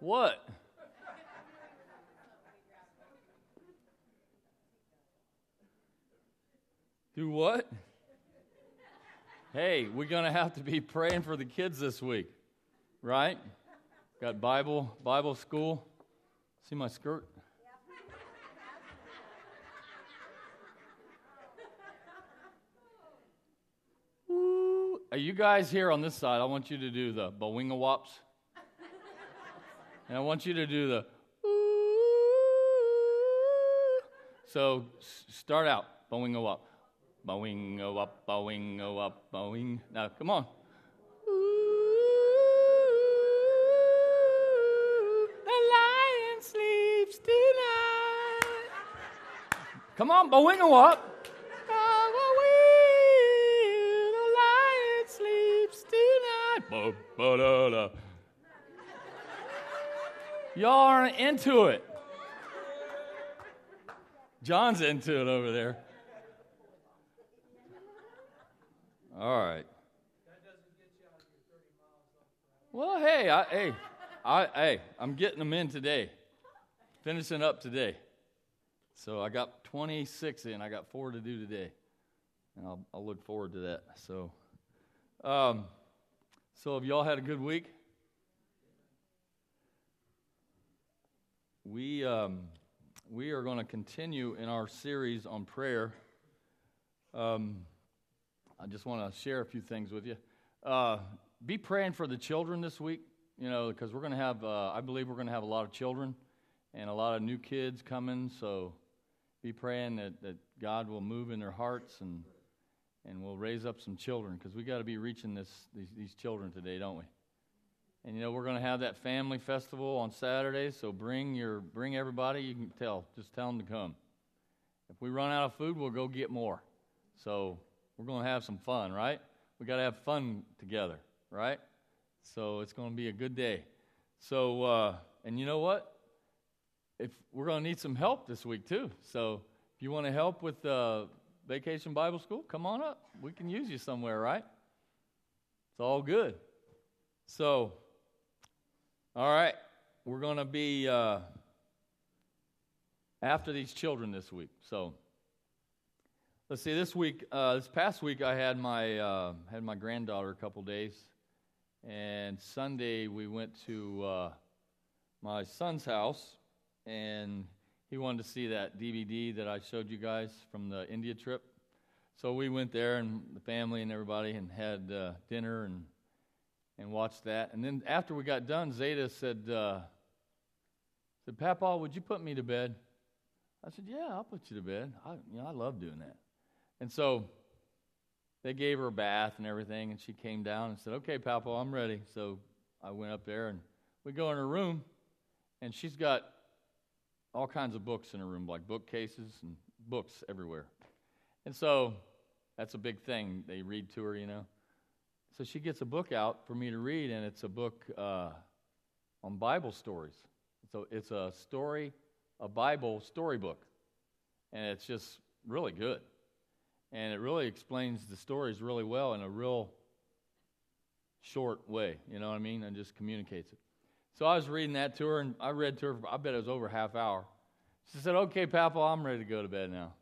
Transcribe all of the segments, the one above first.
What? Do what? Hey, we're going to have to be praying for the kids this week, right? Got Bible school. See my skirt? Woo. Are you guys here on this side? I want you to do the bawinga-wops. And I want you to do the So start out, bawinga-wop. Bawinga-wop, bawinga-wop, bawing. Now, come on. The lion sleeps tonight. Come on, bawinga-wop. The lion sleeps tonight. Ba-ba-da-da. Y'all aren't into it. John's into it over there. All right. That doesn't get you out of your 30 miles off. Well, I'm getting them in today. Finishing up today. So I got 26 in. I got 4 to do today. And I'll look forward to that. So have y'all had a good week? We are going to continue in our series on prayer. I just want to share a few things with you. Be praying for the children this week, because we're going to have, I believe we're going to have a lot of children and a lot of new kids coming. So be praying that God will move in their hearts and we'll raise up some children, because we got to be reaching these children today, don't we? And we're going to have that family festival on Saturday. So bring everybody. You can just tell them to come. If we run out of food, we'll go get more. So we're going to have some fun, right? We got to have fun together, right? So it's going to be a good day. So, and you know what? If we're going to need some help this week too. So if you want to help with Vacation Bible School, come on up. We can use you somewhere, right? It's all good. So, all right, we're going to be after these children this week. So, let's see. This past week, I had my granddaughter a couple days, and Sunday we went to my son's house, and he wanted to see that DVD that I showed you guys from the India trip. So we went there, and the family and everybody, and had dinner and watched that. And then after we got done, Zeta said, "Papa, would you put me to bed?" I said, "Yeah, I'll put you to bed. I love doing that." And so they gave her a bath and everything, and she came down and said, "Okay, Papa, I'm ready." So I went up there, and we go in her room, and she's got all kinds of books in her room, like bookcases and books everywhere. And so that's a big thing. They read to her, So she gets a book out for me to read, and it's a book on Bible stories. So it's a Bible storybook, and it's just really good. And it really explains the stories really well in a real short way, you know what I mean, and just communicates it. So I was reading that to her, and I read to her for, I bet it was over a half hour. She said, "Okay, Papa, I'm ready to go to bed now."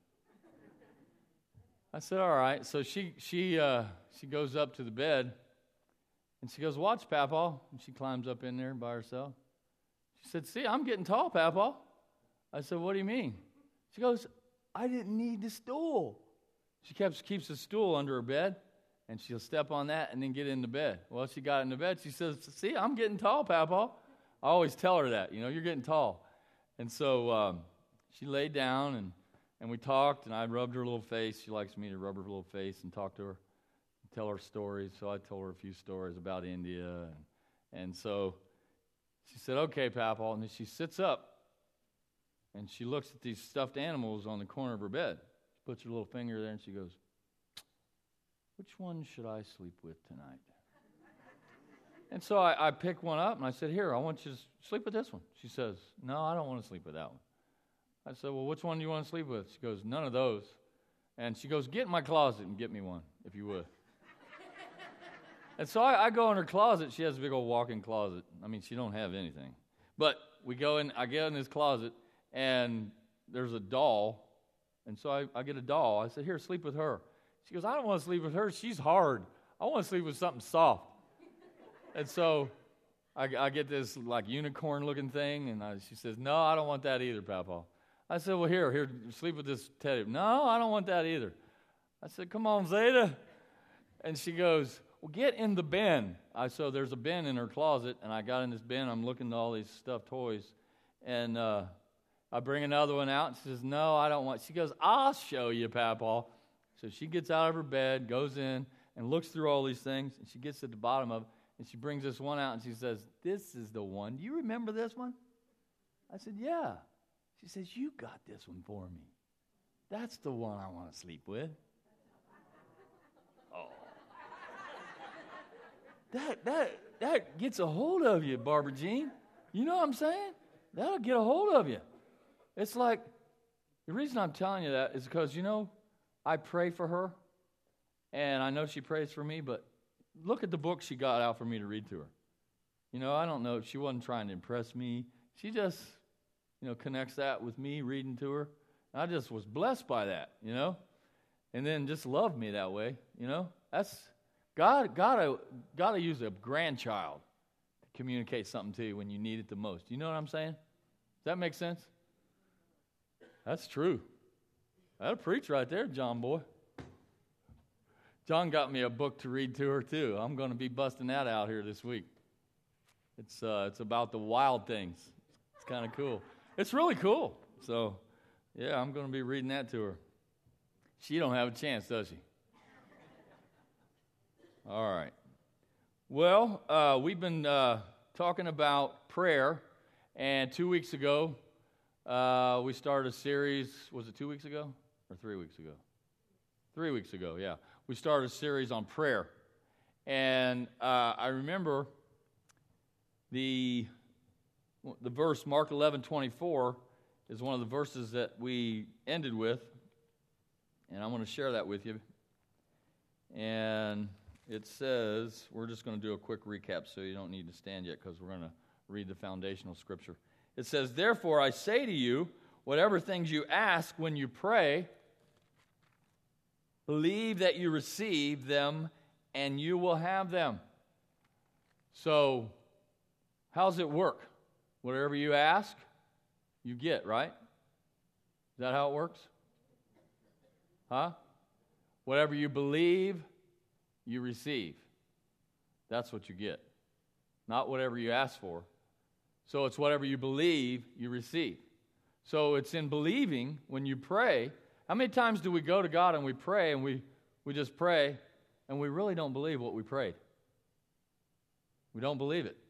I said, "All right." So she goes up to the bed, and she goes, "Watch, Papa." And she climbs up in there by herself. She said, "See, I'm getting tall, Papa." I said, "What do you mean?" She goes, "I didn't need the stool." She keeps the stool under her bed, and she'll step on that and then get into bed. Well, she got into bed. She says, "See, I'm getting tall, Papa." I always tell her that, you're getting tall. And so she laid down, and we talked, and I rubbed her little face. She likes me to rub her little face and talk to her, and tell her stories. So I told her a few stories about India. And so she said, "Okay, Papa." And then she sits up, and she looks at these stuffed animals on the corner of her bed. She puts her little finger there, and she goes, "Which one should I sleep with tonight?" And so I picked one up, and I said, "Here, I want you to sleep with this one." She says, "No, I don't want to sleep with that one." I said, "Well, which one do you want to sleep with?" She goes, "None of those." And she goes, "Get in my closet and get me one, if you would." And so I go in her closet. She has a big old walk-in closet. I mean, she don't have anything. But I get in his closet, and there's a doll. And so I get a doll. I said, here, sleep with her. She goes, I don't want to sleep with her. She's hard. I want to sleep with something soft. And so I get this like unicorn-looking thing, and she says, no, I don't want that either, Papa. I said, well, here, sleep with this teddy. No, I don't want that either. I said, come on, Zeta. And she goes, well, get in the bin. So there's a bin in her closet, and I got in this bin. I'm looking at all these stuffed toys, and I bring another one out, and she says, no, I don't want. She goes, I'll show you, Papa. So she gets out of her bed, goes in, and looks through all these things, and she gets to the bottom of it, and she brings this one out, and she says, this is the one. Do you remember this one? I said, yeah. She says, you got this one for me. That's the one I want to sleep with. Oh. That gets a hold of you, Barbara Jean. You know what I'm saying? That'll get a hold of you. It's like, the reason I'm telling you that is because, I pray for her, and I know she prays for me, but look at the book she got out for me to read to her. I don't know if she wasn't trying to impress me. She just, connects that with me reading to her. And I just was blessed by that, and then just loved me that way, That's God gotta use a grandchild to communicate something to you when you need it the most. You know what I'm saying? Does that make sense? That's true. That'll preach right there, John boy. John got me a book to read to her too. I'm going to be busting that out here this week. It's about the wild things. It's kind of cool. It's really cool. So, yeah, I'm going to be reading that to her. She don't have a chance, does she? All right. Well, we've been talking about prayer, and 2 weeks ago, we started a series. Was it 2 weeks ago or 3 weeks ago? 3 weeks ago, yeah. We started a series on prayer. And I remember the verse, Mark 11:24, is one of the verses that we ended with. And I want to share that with you. And it says, we're just going to do a quick recap so you don't need to stand yet because we're going to read the foundational scripture. It says, therefore I say to you, whatever things you ask when you pray, believe that you receive them and you will have them. So, how's it work? Whatever you ask, you get, right? Is that how it works? Huh? Whatever you believe, you receive. That's what you get. Not whatever you ask for. So it's whatever you believe, you receive. So it's in believing when you pray. How many times do we go to God and we pray and we just pray and we really don't believe what we prayed? We don't believe it.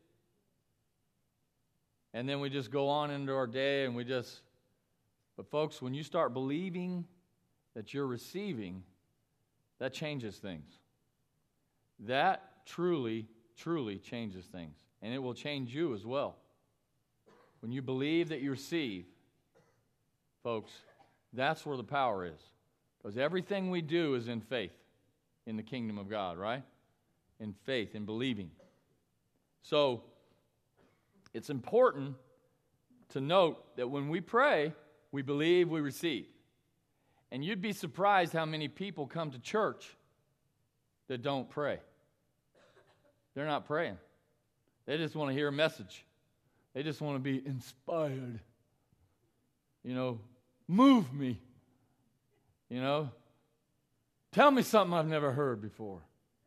And then we just go on into our day and but folks, when you start believing that you're receiving, that changes things. That truly, truly changes things. And it will change you as well. When you believe that you receive, folks, that's where the power is. Because everything we do is in faith in the kingdom of God, right? In faith, in believing. So, it's important to note that when we pray, we believe we receive. And you'd be surprised how many people come to church that don't pray. They're not praying. They just want to hear a message. They just want to be inspired. Move me. Tell me something I've never heard before.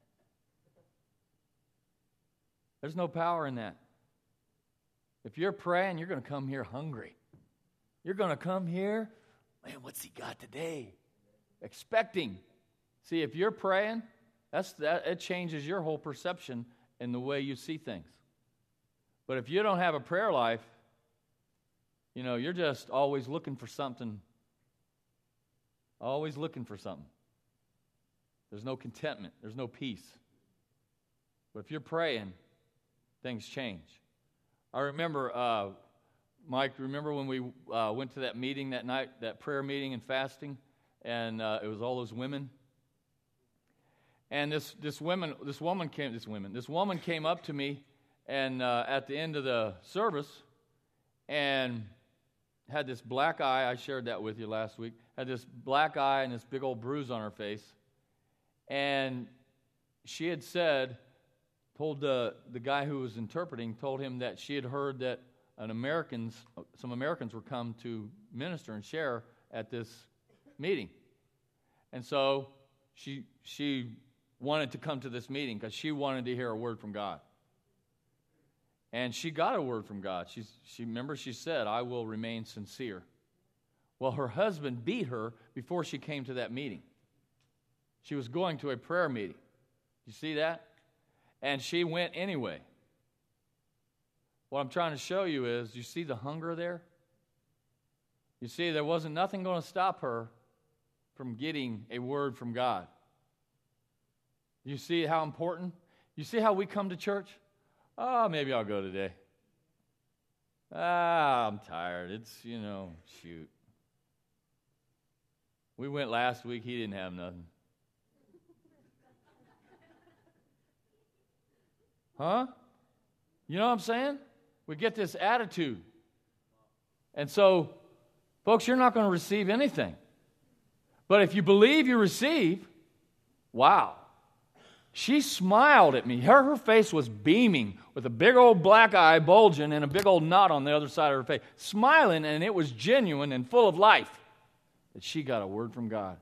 There's no power in that. If you're praying, you're going to come here hungry. You're going to come here, man, what's he got today? Expecting. See, if you're praying, it changes your whole perception and the way you see things. But if you don't have a prayer life, you're just always looking for something. Always looking for something. There's no contentment. There's no peace. But if you're praying, things change. I remember, Mike, remember when we went to that meeting that night, that prayer meeting and fasting, and it was all those women? And this woman came up to me, and at the end of the service, and had this black eye. I shared that with you last week. Had this black eye and this big old bruise on her face. And she had said, told the guy who was interpreting, told him that she had heard that some Americans were come to minister and share at this meeting. And so she wanted to come to this meeting because she wanted to hear a word from God. And she got a word from God. She said, I will remain sincere. Well, her husband beat her before she came to that meeting. She was going to a prayer meeting. You see that? And she went anyway. What I'm trying to show you is, you see the hunger there? You see, there wasn't nothing going to stop her from getting a word from God. You see how important? You see how we come to church? Oh, maybe I'll go today. I'm tired. It's, shoot. We went last week. He didn't have nothing. Huh? You know what I'm saying? We get this attitude. And so, folks, you're not going to receive anything. But if you believe you receive, wow. She smiled at me. Her face was beaming with a big old black eye bulging and a big old knot on the other side of her face. Smiling, and it was genuine and full of life that she got a word from God.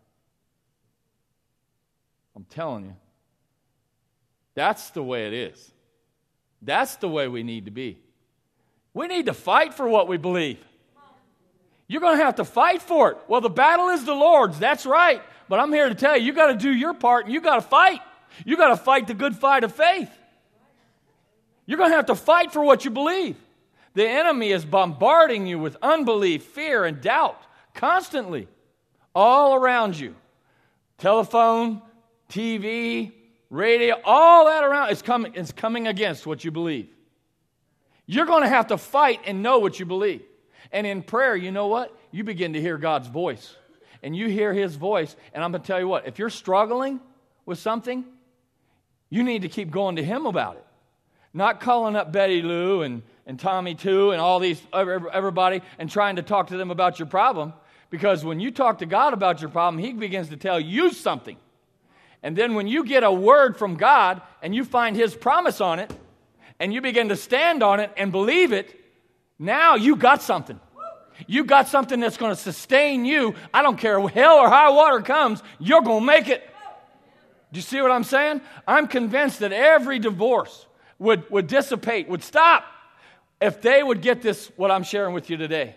I'm telling you. That's the way it is. That's the way we need to be. We need to fight for what we believe. You're going to have to fight for it. Well, the battle is the Lord's. That's right. But I'm here to tell you, you got to do your part and you got to fight. You got to fight the good fight of faith. You're going to have to fight for what you believe. The enemy is bombarding you with unbelief, fear, and doubt constantly all around you. Telephone, TV, radio, all that around is coming against what you believe. You're going to have to fight and know what you believe. And in prayer, you know what? You begin to hear God's voice. And you hear His voice. And I'm going to tell you what, if you're struggling with something, you need to keep going to Him about it. Not calling up Betty Lou and Tommy too and all these, everybody, and trying to talk to them about your problem. Because when you talk to God about your problem, He begins to tell you something. And then when you get a word from God and you find His promise on it, and you begin to stand on it and believe it, now you got something. You got something that's going to sustain you. I don't care, hell or high water comes, you're going to make it. Do you see what I'm saying? I'm convinced that every divorce would dissipate, would stop, if they would get this, what I'm sharing with you today.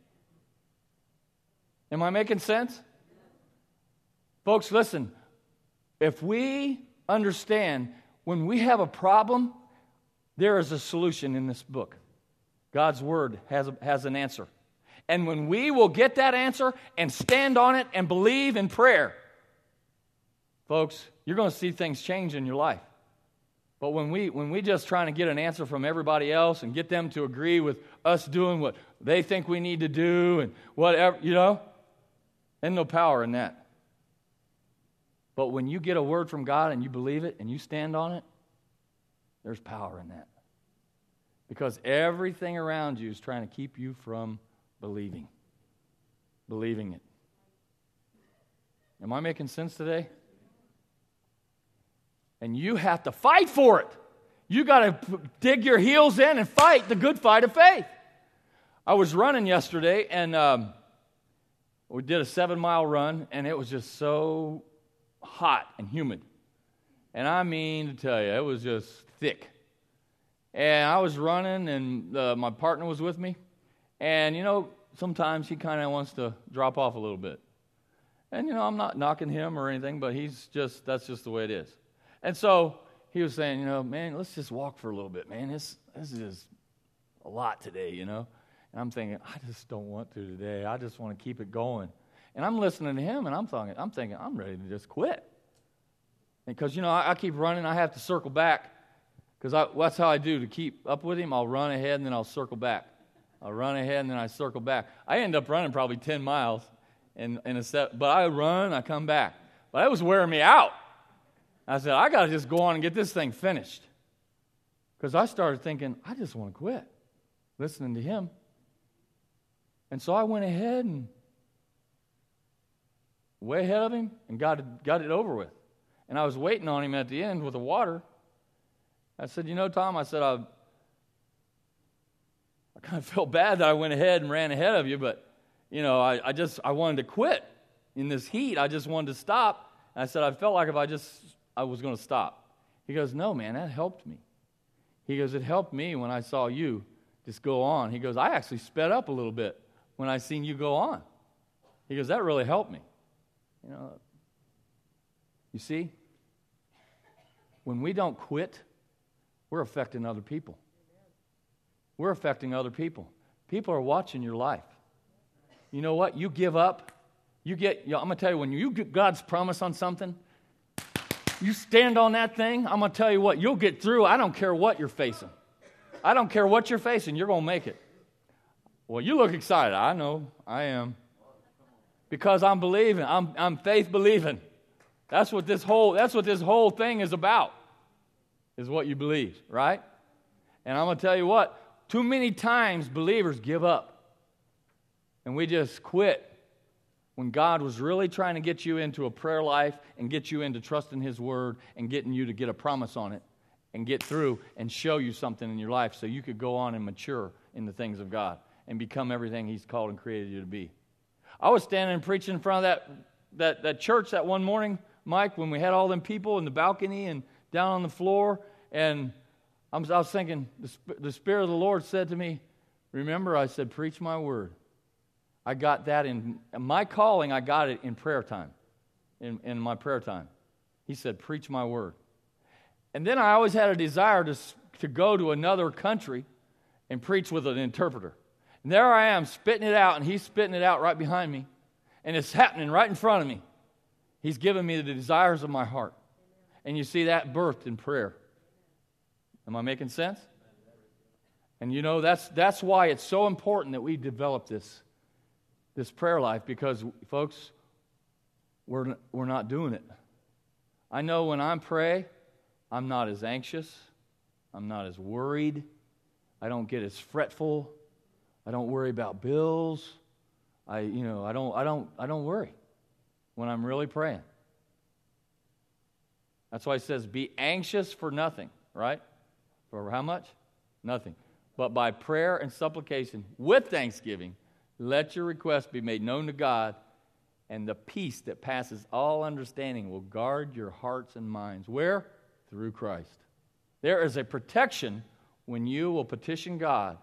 Am I making sense? Folks, listen. If we understand when we have a problem, there is a solution in this book. God's Word has an answer. And when we will get that answer and stand on it and believe in prayer, folks, you're going to see things change in your life. But when we just trying to get an answer from everybody else and get them to agree with us doing what they think we need to do and whatever, there's no power in that. But when you get a word from God and you believe it and you stand on it, there's power in that. Because everything around you is trying to keep you from believing it. Am I making sense today? And you have to fight for it. You got to dig your heels in and fight the good fight of faith. I was running yesterday, and we did a 7-mile run, and it was just so hot and humid. And I mean to tell you, it was just thick. And I was running, and my partner was with me. And, sometimes he kind of wants to drop off a little bit. And, I'm not knocking him or anything, but that's just the way it is. And so he was saying, man, let's just walk for a little bit, man. This is a lot today, And I'm thinking, I just don't want to today. I just want to keep it going. And I'm listening to him, and I'm thinking, I'm ready to just quit. Because, I keep running. I have to circle back. Because that's how I do to keep up with him. I'll run ahead, and then I'll circle back. I'll run ahead, and then I circle back. I end up running probably 10 miles in a set. But I run, I come back. But that was wearing me out. I said, I got to just go on and get this thing finished. Because I started thinking, I just want to quit. Listening to him. And so I went ahead and way ahead of him and got it over with. And I was waiting on him at the end with the water. I said, Tom, I said, I kind of felt bad that I went ahead and ran ahead of you, but, I wanted to quit in this heat. I just wanted to stop. And I said, I felt like if I was going to stop. He goes, no, man, that helped me. He goes, it helped me when I saw you just go on. He goes, I actually sped up a little bit when I seen you go on. He goes, that really helped me. You see, when we don't quit, we're affecting other people. We're affecting other people. People are watching your life. You know what? You give up. I'm going to tell you, when you get God's promise on something, you stand on that thing, I'm going to tell you what, you'll get through. I don't care what you're facing. I don't care what you're facing, you're going to make it. Well, you look excited. I know, I am. Because I'm believing. I'm faith believing. That's what this whole thing is about, is what you believe, right? And I'm going to tell you what, too many times believers give up. And we just quit when God was really trying to get you into a prayer life and get you into trusting His Word and getting you to get a promise on it and get through and show you something in your life so you could go on and mature in the things of God and become everything He's called and created you to be. I was standing and preaching in front of that church that one morning, Mike, when we had all them people in the balcony and down on the floor, and I was thinking, the Spirit of the Lord said to me, remember, I said, preach my word. I got that in my calling, I got it in prayer time, in my prayer time. He said, preach my word. And then I always had a desire to go to another country and preach with an interpreter. And there I am spitting it out, and he's spitting it out right behind me. And it's happening right in front of me. He's given me the desires of my heart. And you see that birthed in prayer. Am I making sense? And that's why it's so important that we develop this prayer life, because, folks, we're not doing it. I know when I pray, I'm not as anxious. I'm not as worried. I don't get as fretful. I don't worry about bills. I don't worry when I'm really praying. That's why it says, be anxious for nothing, right? For how much? Nothing. But by prayer and supplication with thanksgiving, let your requests be made known to God, and the peace that passes all understanding will guard your hearts and minds. Where? Through Christ. There is a protection when you will petition God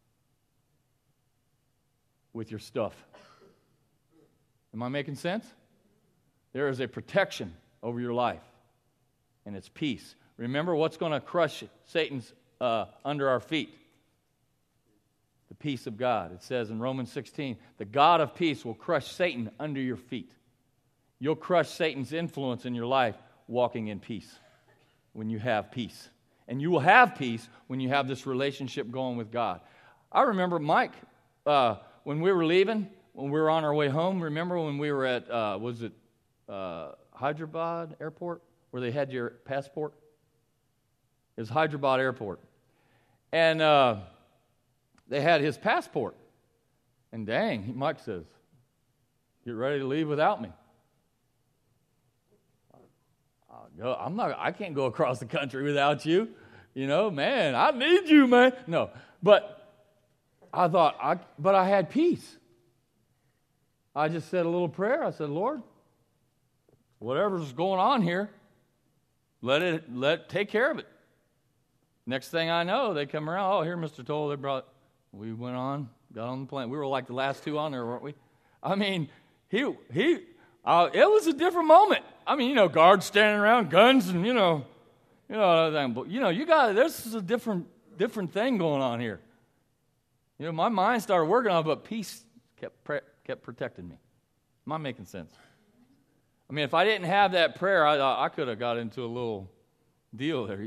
with your stuff. Am I making sense? There is a protection over your life, and it's peace. Remember what's going to crush Satan's under our feet? The peace of God. It says in Romans 16, the God of peace will crush Satan under your feet. You'll crush Satan's influence in your life walking in peace when you have peace. And you will have peace when you have this relationship going with God. I remember, Mike, when we were leaving, when we were on our way home, remember when we were at, Hyderabad Airport, where they had your passport? It was Hyderabad Airport. And they had his passport. And dang, Mike says, get ready to leave without me. I can't go across the country without you. Man, I need you, man. No, but I thought, but I had peace. I just said a little prayer. I said, Lord, whatever's going on here, take care of it. Next thing I know, they come around. Oh, here, Mr. Toll, we went on, got on the plane. We were like the last two on there, weren't we? I mean, it was a different moment. I mean, guards standing around, guns, and but this is a different thing going on here. My mind started working on it, but peace kept protecting me. Am I making sense? I mean, if I didn't have that prayer, I could have got into a little deal there,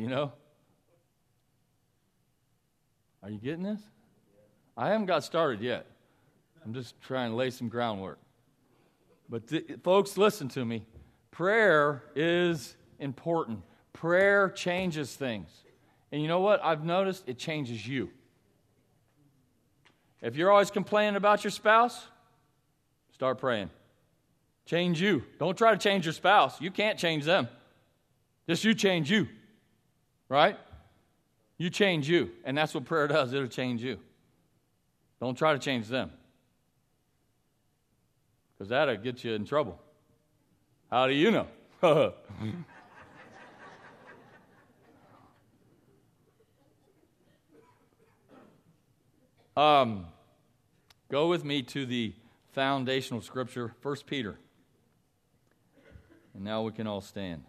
Are you getting this? I haven't got started yet. I'm just trying to lay some groundwork. But folks, listen to me. Prayer is important. Prayer changes things. And you know what? I've noticed it changes you. If you're always complaining about your spouse, start praying. Change you. Don't try to change your spouse. You can't change them. Just you change you. Right? You change you. And that's what prayer does. It'll change you. Don't try to change them. Because that'll get you in trouble. How do you know? Go with me to the foundational scripture, 1 Peter. And now we can all stand.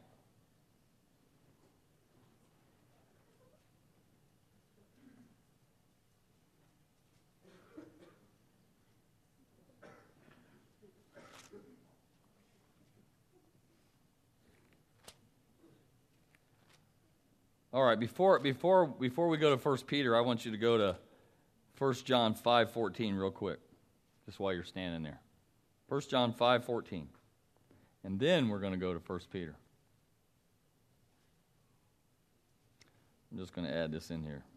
All right, before we go to 1 Peter, I want you to go to 1 John 5:14 real quick, just while you're standing there. 1 John 5:14. And then we're going to go to 1 Peter. I'm just going to add this in here.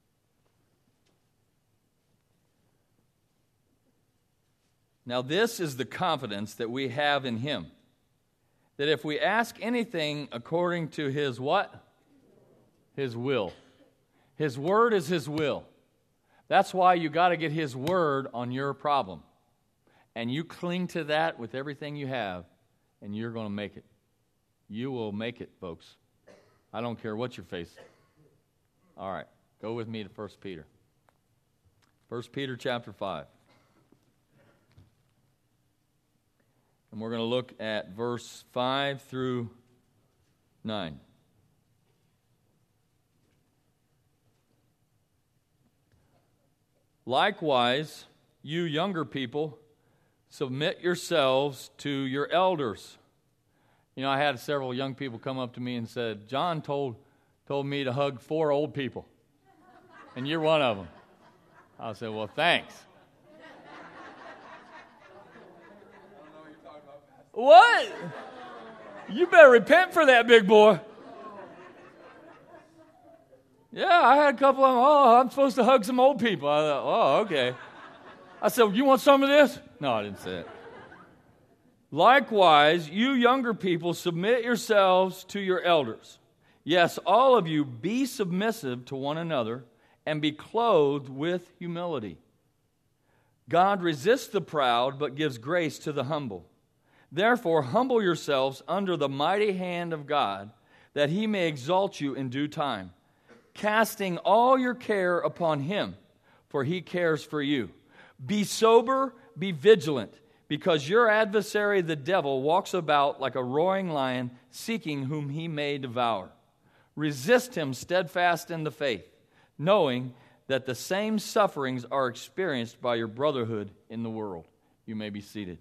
Now this is the confidence that we have in him, that if we ask anything according to his what? His will. His word is his will. That's why you got to get his word on your problem. And you cling to that with everything you have, and you're going to make it. You will make it, folks. I don't care what you're facing. All right, go with me to 1 Peter. 1 Peter chapter 5. And we're going to look at verse 5 through 9. Likewise, you younger people, submit yourselves to your elders. You know, I had several young people come up to me and said, John told me to hug 4 old people, and you're one of them. I said, well, thanks. What? You better repent for that, big boy. Yeah, I had a couple of them. Oh, I'm supposed to hug some old people. I thought, oh, okay. I said, you want some of this? No, I didn't say it. Likewise, you younger people, submit yourselves to your elders. Yes, all of you, be submissive to one another and be clothed with humility. God resists the proud, but gives grace to the humble. Therefore, humble yourselves under the mighty hand of God, that he may exalt you in due time, casting all your care upon him, for he cares for you. Be sober, be vigilant, because your adversary the devil walks about like a roaring lion, seeking whom he may devour. Resist him steadfast in the faith, knowing that the same sufferings are experienced by your brotherhood in the world. You may be seated.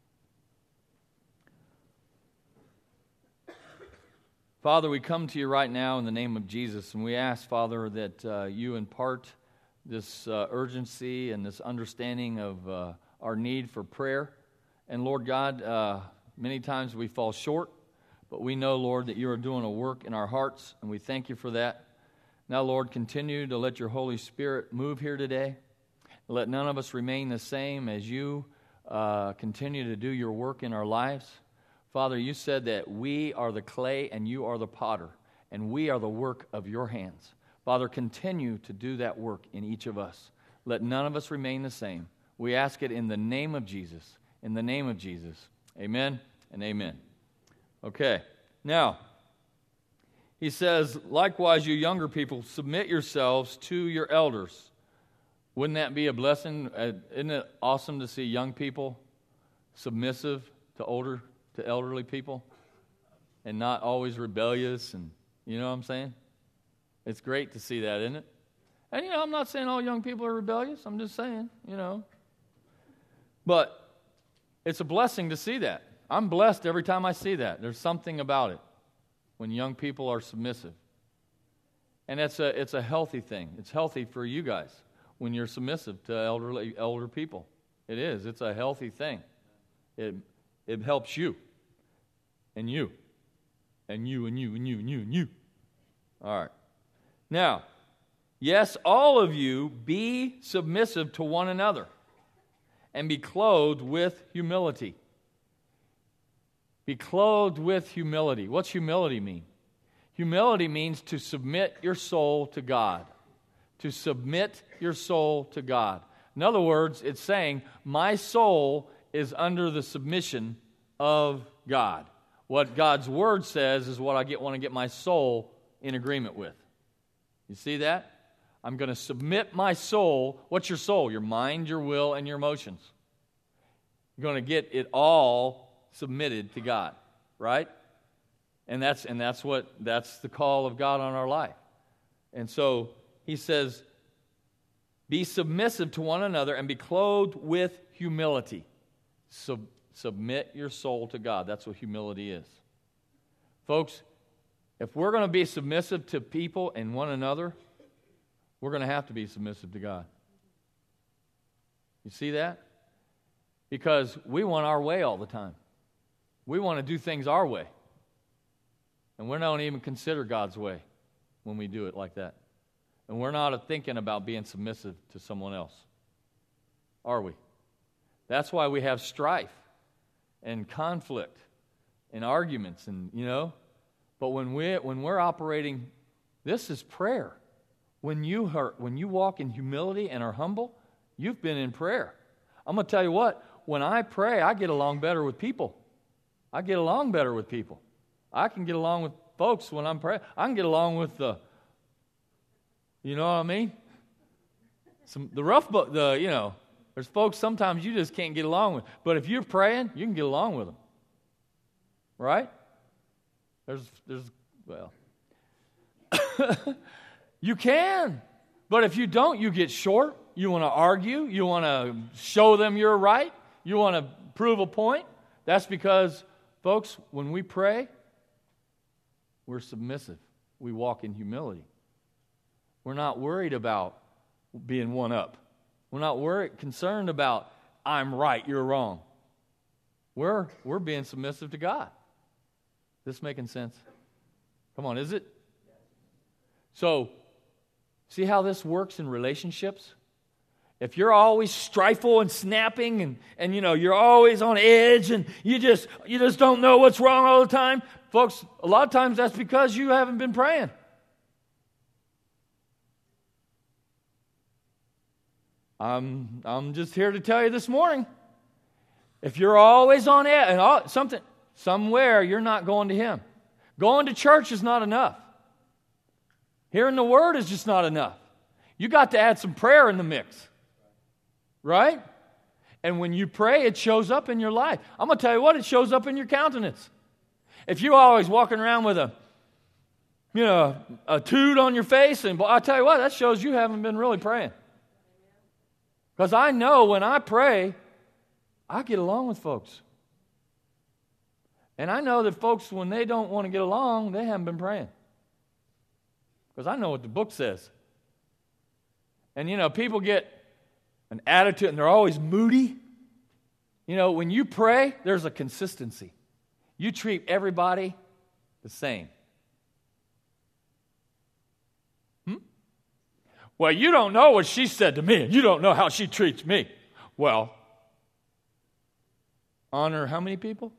Father, we come to you right now in the name of Jesus, and we ask, Father, that you impart this urgency and this understanding of our need for prayer. And Lord God, many times we fall short, but we know, Lord, that you are doing a work in our hearts, and we thank you for that. Now, Lord, continue to let your Holy Spirit move here today. Let none of us remain the same as you continue to do your work in our lives. Father, you said that we are the clay and you are the potter, and we are the work of your hands. Father, continue to do that work in each of us. Let none of us remain the same. We ask it in the name of Jesus. In the name of Jesus. Amen and amen. Okay, now, he says, likewise, you younger people, submit yourselves to your elders. Wouldn't that be a blessing? Isn't it awesome to see young people submissive to elderly people and not always rebellious? And you know what I'm saying? It's great to see that, isn't it? And, I'm not saying all young people are rebellious. I'm just saying, But it's a blessing to see that. I'm blessed every time I see that. There's something about it when young people are submissive. And it's a healthy thing. It's healthy for you guys when you're submissive to elder people. It is. It's a healthy thing. It helps you. And you. And you, and you, and you, and you, and you. All right. Now, Yes, all of you be submissive to one another and be clothed with humility. Be clothed with humility. What's humility mean? Humility means to submit your soul to God. To submit your soul to God. In other words, it's saying, my soul is under the submission of God. What God's Word says is what I want to get my soul in agreement with. You see that? I'm going to submit my soul. What's your soul? Your mind, your will, and your emotions. You're going to get it all submitted to God, right? And that's the call of God on our life. And so he says, be submissive to one another and be clothed with humility. Submit your soul to God. That's what humility is. Folks, if we're going to be submissive to people and one another, we're going to have to be submissive to God. You see that? Because we want our way all the time. We want to do things our way. And we don't even consider God's way when we do it like that. And we're not thinking about being submissive to someone else. Are we? That's why we have strife and conflict and arguments and, But when we're operating, this is prayer. When you walk in humility and are humble, you've been in prayer. I'm going to tell you what, when I pray, I get along better with people. I get along better with people. I can get along with folks when I'm praying. I can get along with you know what I mean? There's folks sometimes you just can't get along with. But if you're praying, you can get along with them. Right? You can. But if you don't, you get short. You want to argue. You want to show them you're right. You want to prove a point. That's because, folks, when we pray, we're submissive. We walk in humility. We're not worried about being one up. We're not concerned about, I'm right, you're wrong. We're being submissive to God. This making sense? Come on, is it? So, see how this works in relationships? If you're always strifeful and snapping and you're always on edge and you just don't know what's wrong all the time, folks, a lot of times that's because you haven't been praying. I'm just here to tell you this morning, if you're always on edge and somewhere you're not going to Him. Going to church is not enough. Hearing the Word is just not enough. You got to add some prayer in the mix. Right? And when you pray, it shows up in your life. I'm going to tell you what, it shows up in your countenance. If you're always walking around with a toot on your face, and I'll tell you what, that shows you haven't been really praying. Because I know when I pray, I get along with folks. And I know that folks, when they don't want to get along, they haven't been praying. Because I know what the book says. And, people get an attitude and they're always moody. When you pray, there's a consistency. You treat everybody the same. Well, you don't know what she said to me, and you don't know how she treats me. Well, honor how many people?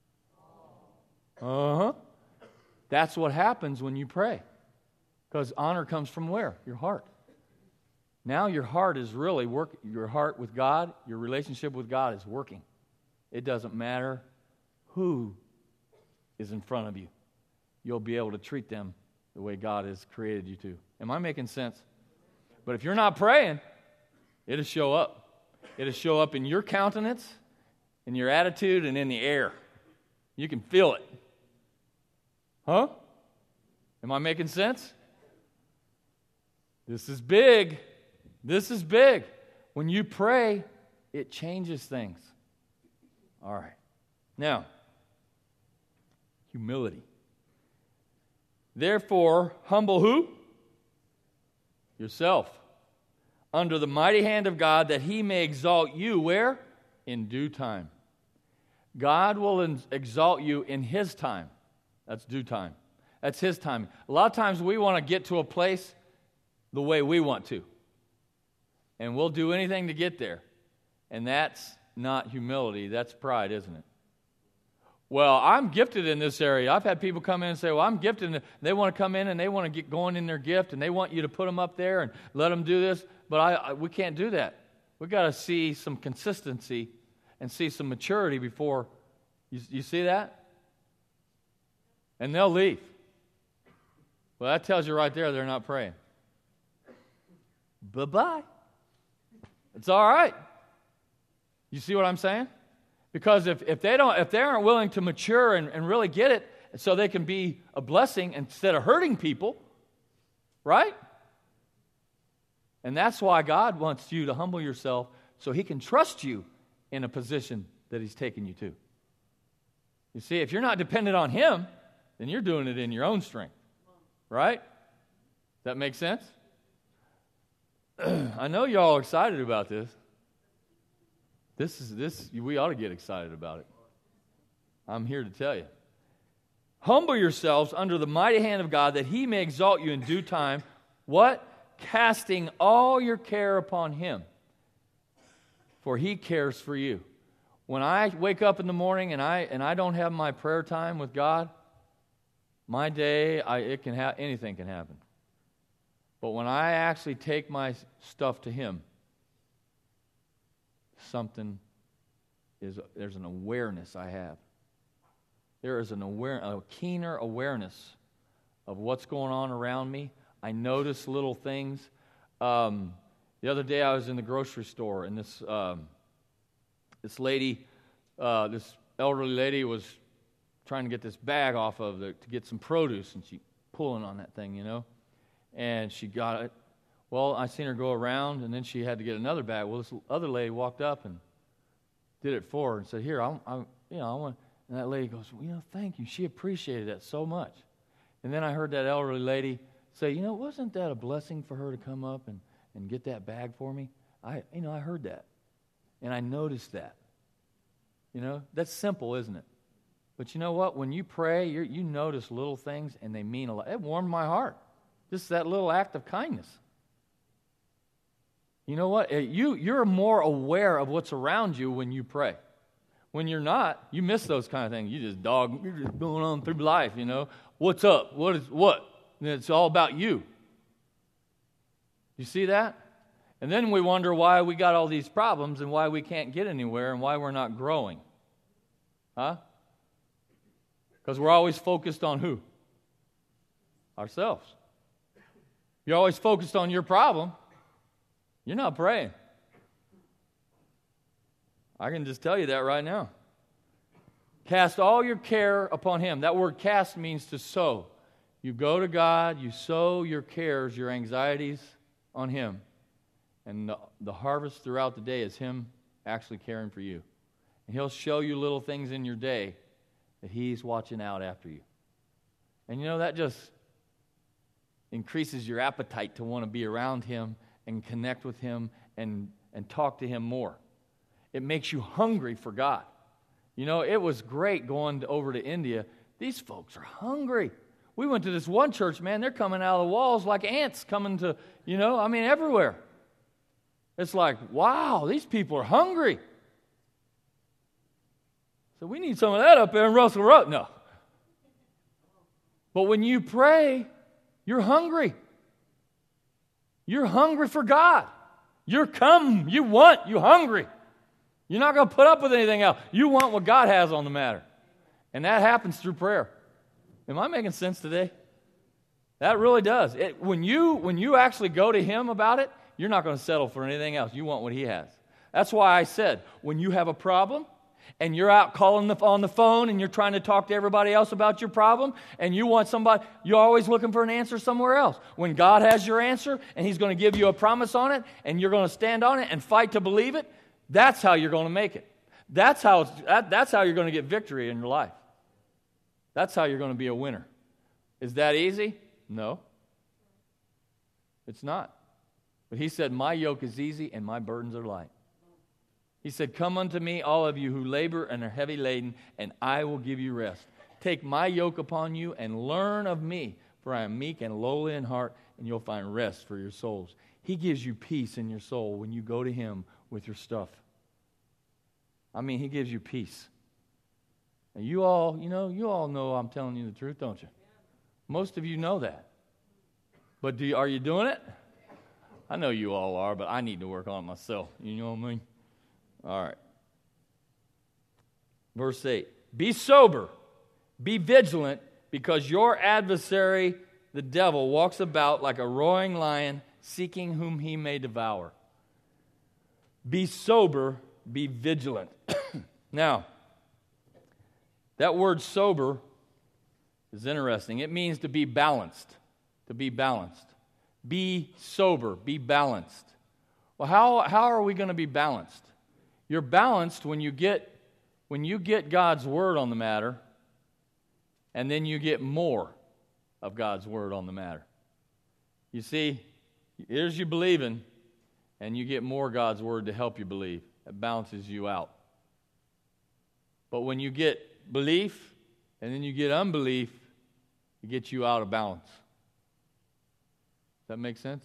That's what happens when you pray. Because honor comes from where? Your heart. Now your heart is really working. Your heart with God, your relationship with God is working. It doesn't matter who is in front of you. You'll be able to treat them the way God has created you to. Am I making sense? But if you're not praying, it'll show up. It'll show up in your countenance, in your attitude, and in the air. You can feel it. Huh? Am I making sense? This is big. This is big. When you pray, it changes things. All right. Now, humility. Therefore, humble who? Yourself. Under the mighty hand of God, that He may exalt you, where? In due time. God will exalt you in His time. That's due time. That's His time. A lot of times we want to get to a place the way we want to. And we'll do anything to get there. And that's not humility, that's pride, isn't it? Well, I'm gifted in this area. I've had people come in and say, well, I'm gifted. And they want to come in and they want to get going in their gift, and they want you to put them up there and let them do this. But we can't do that. We've got to see some consistency and see some maturity before. You see that? And they'll leave. Well, that tells you right there they're not praying. Bye-bye. It's all right. You see what I'm saying? Because if they aren't willing to mature and really get it so they can be a blessing instead of hurting people, right? And that's why God wants you to humble yourself so He can trust you in a position that He's taken you to. You see, if you're not dependent on Him, then you're doing it in your own strength, right? Does that make sense? I know y'all are excited about this. We ought to get excited about it. I'm here to tell you. Humble yourselves under the mighty hand of God that He may exalt you in due time. What? Casting all your care upon Him, for He cares for you. When I wake up in the morning and I don't have my prayer time with God, my day, anything can happen. But when I actually take my stuff to Him, there's an awareness I have. There is a keener awareness of what's going on around me. I notice little things. The other day I was in the grocery store, and this lady, this elderly lady, was trying to get this bag off of to get some produce, and she pulling on that thing, and she got it. Well, I seen her go around, and then she had to get another bag. Well, this other lady walked up and did it for her and said, "Here, I want." And that lady goes, "Well, thank you." She appreciated that so much. And then I heard that elderly lady say, "Wasn't that a blessing for her to come up and get that bag for me?" I heard that, and I noticed that. That's simple, isn't it? But you know what? When you pray, you notice little things, and they mean a lot. It warmed my heart. Just that little act of kindness. You know what? You're more aware of what's around you when you pray. When you're not, you miss those kind of things. You're just going on through life, What's up? What? And it's all about you. You see that? And then we wonder why we got all these problems and why we can't get anywhere and why we're not growing. Huh? Because we're always focused on who? Ourselves. You're always focused on your problem. You're not praying. I can just tell you that right now. Cast all your care upon Him. That word cast means to sow. You go to God, you sow your cares, your anxieties on Him. And the harvest throughout the day is Him actually caring for you. And He'll show you little things in your day that He's watching out after you. And that just increases your appetite to want to be around Him and connect with Him and talk to Him more. It makes you hungry for God. It was great going over to India. These folks are hungry. We went to this one church, man, they're coming out of the walls like ants coming to, everywhere. It's like, wow, these people are hungry. So we need some of that up there in Russell Road. No. But when you pray, you're hungry. You're hungry for God. You're hungry. You're not going to put up with anything else. You want what God has on the matter. And that happens through prayer. Am I making sense today? That really does. When you actually go to Him about it, you're not going to settle for anything else. You want what He has. That's why I said, when you have a problem, and you're out calling on the phone and you're trying to talk to everybody else about your problem and you want somebody, you're always looking for an answer somewhere else. When God has your answer and He's going to give you a promise on it and you're going to stand on it and fight to believe it, that's how you're going to make it. That's how you're going to get victory in your life. That's how you're going to be a winner. Is that easy? No. It's not. But He said, "My yoke is easy and my burdens are light." He said, "Come unto me, all of you who labor and are heavy laden, and I will give you rest. Take my yoke upon you and learn of me, for I am meek and lowly in heart, and you'll find rest for your souls. He gives you peace in your soul when you go to Him with your stuff. I mean, He gives you peace. And you all know I'm telling you the truth, don't you? Most of you know that. But are you doing it? I know you all are, but I need to work on it myself. You know what I mean? All right. Verse 8. Be sober, be vigilant, because your adversary, the devil, walks about like a roaring lion, seeking whom he may devour. Be sober, be vigilant. Now, that word sober is interesting. It means to be balanced. To be balanced. Be sober, be balanced. Well, how are we going to be balanced? You're balanced when you get God's word on the matter, and then you get more of God's word on the matter. You see, here's you believing, and you get more God's word to help you believe. It balances you out. But when you get belief, and then you get unbelief, it gets you out of balance. Does that make sense?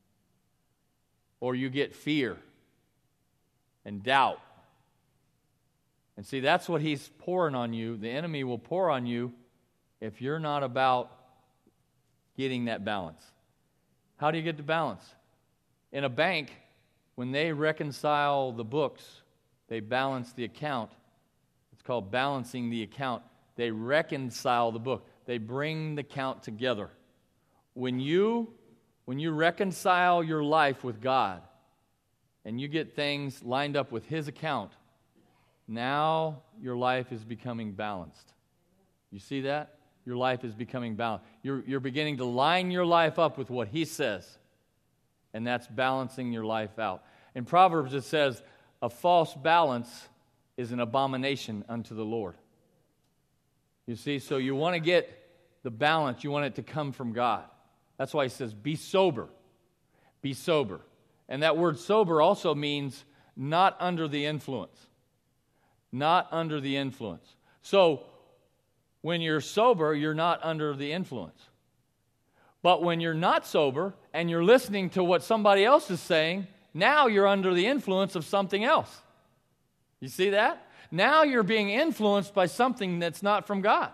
Or you get fear and doubt. And see, that's what he's pouring on you. The enemy will pour on you if you're not about getting that balance. How do you get the balance? In a bank, when they reconcile the books, they balance the account. It's called balancing the account. They reconcile the book. They bring the account together. When you reconcile your life with God and you get things lined up with His account, now your life is becoming balanced. You see that? Your life is becoming balanced. You're beginning to line your life up with what He says, and that's balancing your life out. In Proverbs it says, a false balance is an abomination unto the Lord. You see, so you want to get the balance. You want it to come from God. That's why He says, be sober. Be sober. And that word sober also means not under the influence. Not under the influence. So, when you're sober, you're not under the influence. But when you're not sober and you're listening to what somebody else is saying, now you're under the influence of something else. You see that? Now you're being influenced by something that's not from God.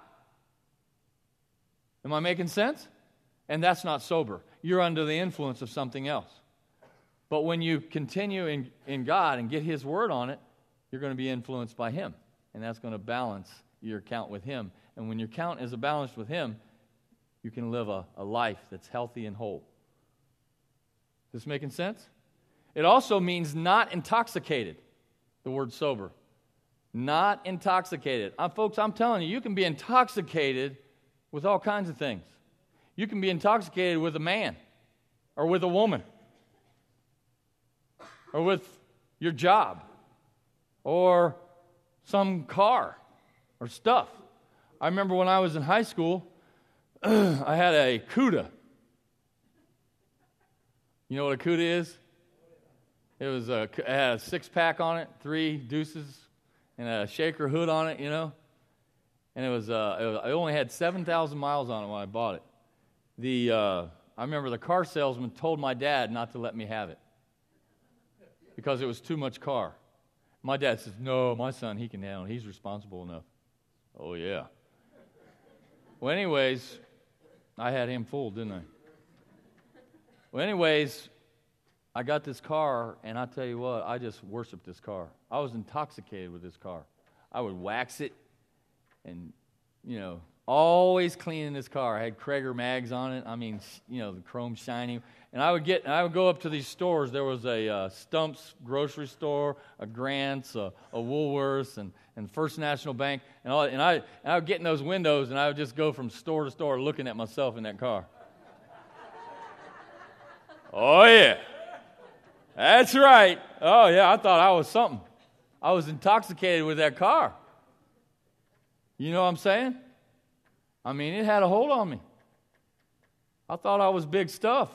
Am I making sense? And that's not sober. You're under the influence of something else. But when you continue in God and get His word on it, you're going to be influenced by Him. And that's going to balance your account with Him. And when your account is balanced with Him, you can live a life that's healthy and whole. Is this making sense? It also means not intoxicated, the word sober. Not intoxicated. Folks, I'm telling you, you can be intoxicated with all kinds of things. You can be intoxicated with a man or with a woman or with your job or some car or stuff. I remember when I was in high school, I had a Cuda. You know what a Cuda is? It had a six-pack on it, 3 deuces, and a shaker hood on it, you know. And I only had 7,000 miles on it when I bought it. I remember the car salesman told my dad not to let me have it because it was too much car. My dad says, no, my son, he can handle it. He's responsible enough. Oh, yeah. Well, anyways, I had him fooled, didn't I? Well, anyways, I got this car, and I tell you what, I just worshiped this car. I was intoxicated with this car. I would wax it and, always cleaning this car. I had Krager mags on it. I mean, the chrome shiny. And I would go up to these stores. There was a Stump's grocery store, a Grant's, a Woolworths, and First National Bank. And I would get in those windows, and I would just go from store to store looking at myself in that car. Oh, yeah. That's right. Oh, yeah, I thought I was something. I was intoxicated with that car. You know what I'm saying? I mean, it had a hold on me. I thought I was big stuff.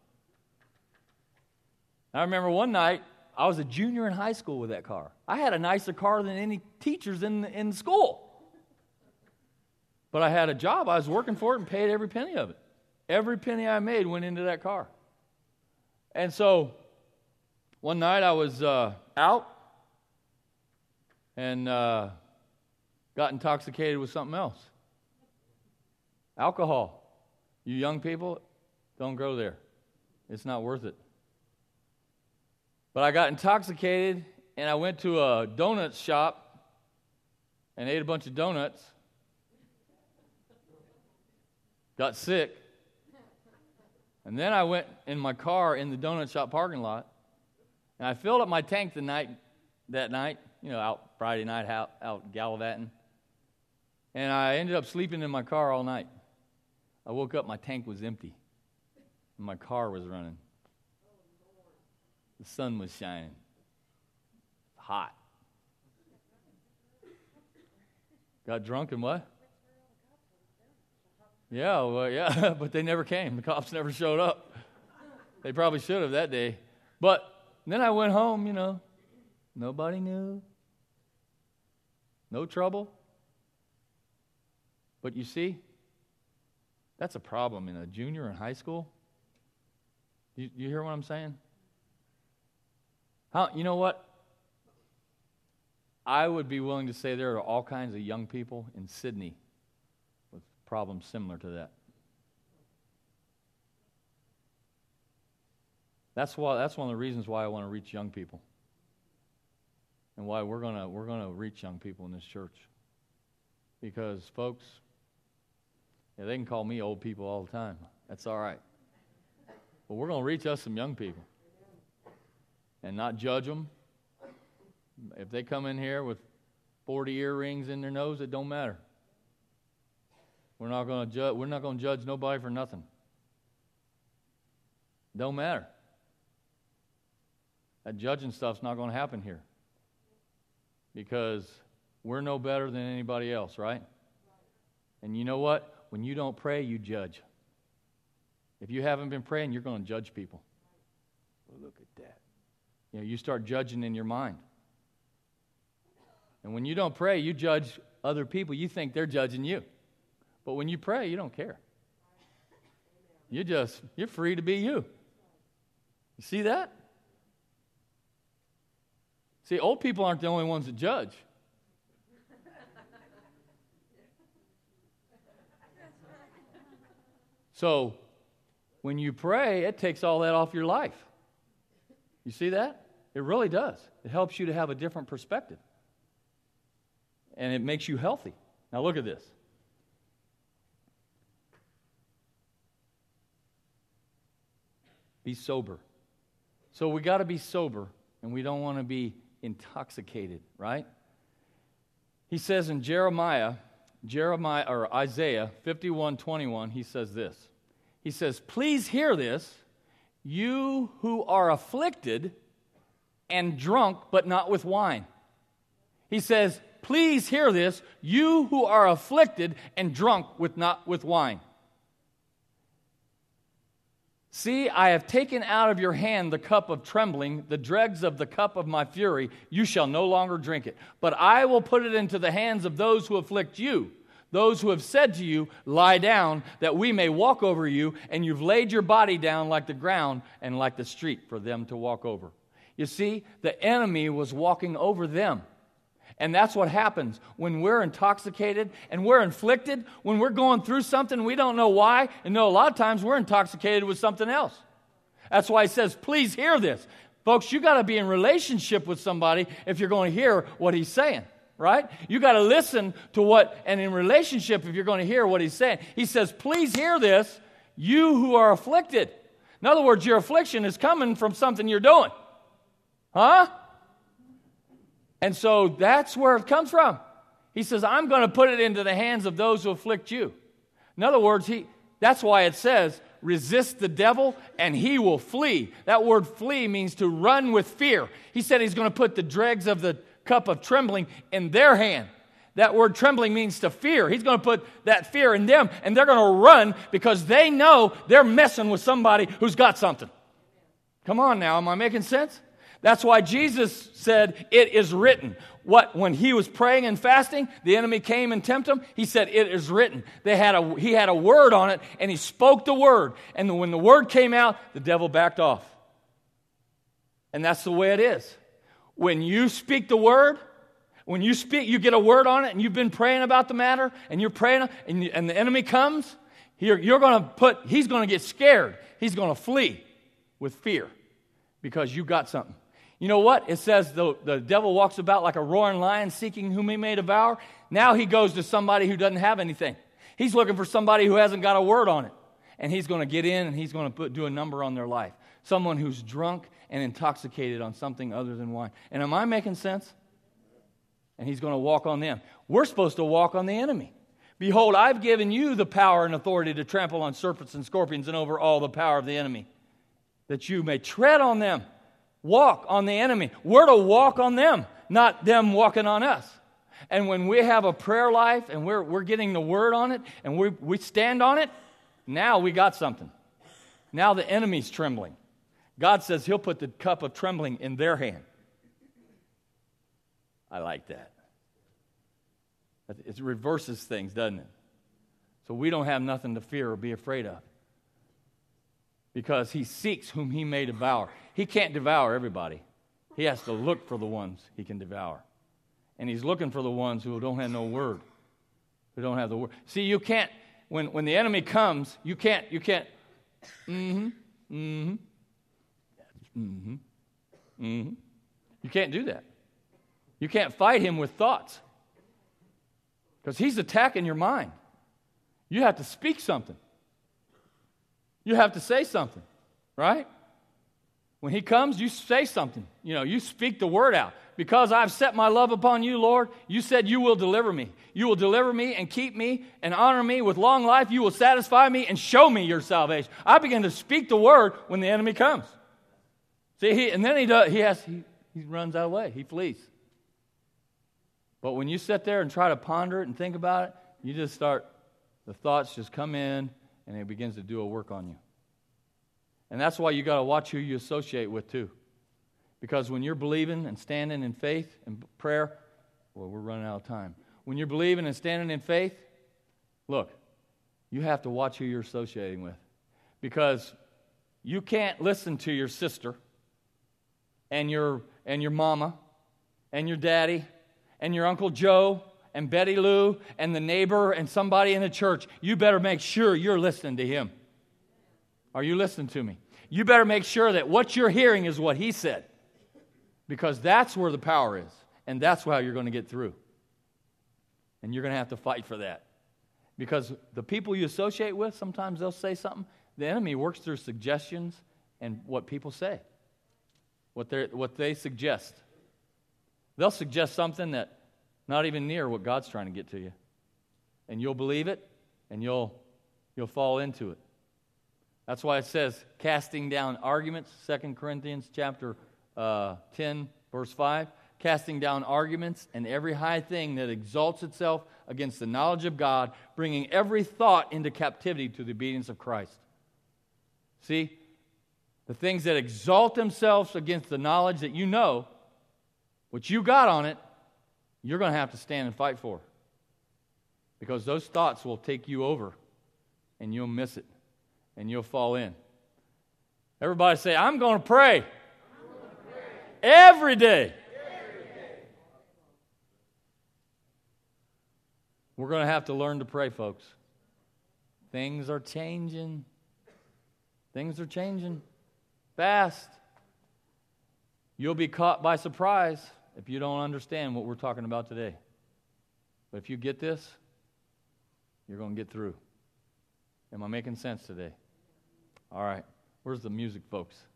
I remember one night, I was a junior in high school with that car. I had a nicer car than any teachers in school. But I had a job. I was working for it and paid every penny of it. Every penny I made went into that car. And so one night I was out and got intoxicated with something else. Alcohol. You young people, don't go there. It's not worth it. But I got intoxicated, and I went to a donut shop and ate a bunch of donuts. Got sick. And then I went in my car in the donut shop parking lot, and I filled up my tank that night, out Friday night, out gallivanting. And I ended up sleeping in my car all night. I woke up, my tank was empty, and my car was running. The sun was shining. Hot. Got drunk and what? Yeah, but they never came. The cops never showed up. They probably should have that day. But then I went home, nobody knew. No trouble. But you see, that's a problem in a junior in high school. You hear what I'm saying? You know what? I would be willing to say there are all kinds of young people in Sydney with problems similar to that. That's one of the reasons why I want to reach young people, and why we're gonna reach young people in this church. Because folks, they can call me old people all the time. That's all right. But we're gonna reach us some young people, and not judge them. If they come in here with 40 earrings in their nose, it don't matter. We're not going to judge nobody for nothing. Don't matter. That judging stuff's not going to happen here, because we're no better than anybody else, right? And you know what? When you don't pray, you judge. If you haven't been praying, you're going to judge people. Oh, look at that. You start judging in your mind. And when you don't pray, you judge other people. You think they're judging you. But when you pray, you don't care. You're free to be you. You see that? See, old people aren't the only ones that judge. So, when you pray, it takes all that off your life. You see that? It really does. It helps you to have a different perspective. And it makes you healthy. Now look at this. Be sober. So we got to be sober, and we don't want to be intoxicated, right? He says in Isaiah 51:21, he says this. He says, "Please hear this, you who are afflicted and drunk, but not with wine." He says, "Please hear this, you who are afflicted and drunk, not with wine. See, I have taken out of your hand the cup of trembling, the dregs of the cup of my fury. You shall no longer drink it. But I will put it into the hands of those who afflict you, those who have said to you, 'Lie down, that we may walk over you,' and you've laid your body down like the ground and like the street for them to walk over." You see, the enemy was walking over them. And that's what happens when we're intoxicated and we're inflicted, when we're going through something we don't know why, and a lot of times we're intoxicated with something else. That's why he says, please hear this. Folks, you got to be in relationship with somebody if you're going to hear what he's saying, right? You got to listen to and in relationship if you're going to hear what he's saying. He says, please hear this, you who are afflicted. In other words, your affliction is coming from something you're doing. Huh? And so that's where it comes from. He says, I'm going to put it into the hands of those who afflict you. In other words, that's why it says, resist the devil and he will flee. That word flee means to run with fear. He said he's going to put the dregs of the cup of trembling in their hand. That word trembling means to fear. He's going to put that fear in them, and they're going to run because they know they're messing with somebody who's got something. Come on now, am I making sense? That's why Jesus said, it is written. when he was praying and fasting, the enemy came and tempted him. He said, it is written. He had a word on it, and he spoke the word. And when the word came out, the devil backed off. And that's the way it is. When you speak the word, when you speak, you get a word on it, and you've been praying about the matter, and you're praying, and the enemy comes, he's going to get scared. He's going to flee with fear because you got something. You know what? It says the devil walks about like a roaring lion seeking whom he may devour. Now he goes to somebody who doesn't have anything. He's looking for somebody who hasn't got a word on it. And he's going to get in and he's going to do a number on their life. Someone who's drunk and intoxicated on something other than wine. And am I making sense? And he's going to walk on them. We're supposed to walk on the enemy. Behold, I've given you the power and authority to trample on serpents and scorpions and over all the power of the enemy, that you may tread on them. Walk on the enemy. We're to walk on them, not them walking on us. And when we have a prayer life and we're getting the word on it and we stand on it, now we got something. Now the enemy's trembling. God says he'll put the cup of trembling in their hand. I like that. It reverses things, doesn't it? So we don't have nothing to fear or be afraid of. Because he seeks whom he may devour. He can't devour everybody. He has to look for the ones he can devour. And he's looking for the ones who don't have no word. Who don't have the word. See, you can't, when the enemy comes, you can't, you can't can't do that. You can't fight him with thoughts. Because he's attacking your mind. You have to speak something. You have to say something, right? When he comes, you say something. You speak the word out. Because I've set my love upon you, Lord, you said you will deliver me. You will deliver me and keep me and honor me with long life. You will satisfy me and show me your salvation. I begin to speak the word when the enemy comes. See, he runs out of the way. He flees. But when you sit there and try to ponder it and think about it, you just start, the thoughts just come in, and it begins to do a work on you. And that's why you got to watch who you associate with too. Because when you're believing and standing in faith and prayer, well, we're running out of time. When you're believing and standing in faith, look, you have to watch who you're associating with. Because you can't listen to your sister and your mama and your daddy and your Uncle Joe and Betty Lou and the neighbor and somebody in the church. You better make sure you're listening to him. Are you listening to me? You better make sure that what you're hearing is what he said. Because that's where the power is. And that's how you're going to get through. And you're going to have to fight for that. Because the people you associate with, sometimes they'll say something. The enemy works through suggestions and what people say. What they suggest. They'll suggest something that not even near what God's trying to get to you. And you'll believe it, and you'll fall into it. That's why it says, casting down arguments, 2 Corinthians chapter 10, verse 5, casting down arguments and every high thing that exalts itself against the knowledge of God, bringing every thought into captivity to the obedience of Christ. See? The things that exalt themselves against the knowledge that you know, what you got on it, you're going to have to stand and fight for. Because those thoughts will take you over, and you'll miss it, and you'll fall in. Everybody say, I'm going to pray. Every day. We're going to have to learn to pray, folks. Things are changing. Things are changing fast. You'll be caught by surprise if you don't understand what we're talking about today. But if you get this, you're going to get through. Am I making sense today? All right. Where's the music, folks?